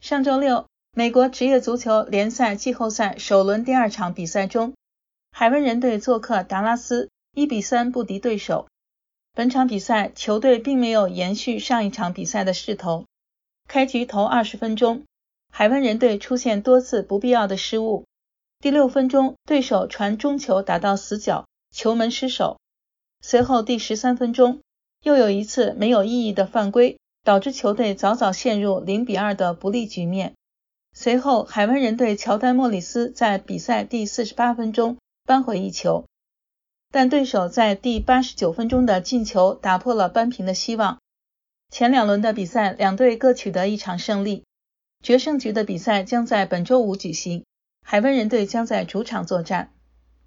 上周六，美国职业足球联赛季后赛首轮第2场比赛中，海湾人队做客达拉斯1-3不敌对手。本场比赛球队并没有延续上一场比赛的势头。开局头20分钟，海湾人队出现多次不必要的失误。第6分钟，对手传中球打到死角，球门失守。随后第13分钟，又有一次没有意义的犯规，导致球队早早陷入0-2的不利局面。随后海湾人队乔丹·莫里斯在比赛第48分钟扳回一球，但对手在第89分钟的进球打破了扳平的希望。前2轮的比赛两队各取得1场胜利，决胜局的比赛将在本周五举行，海湾人队将在主场作战。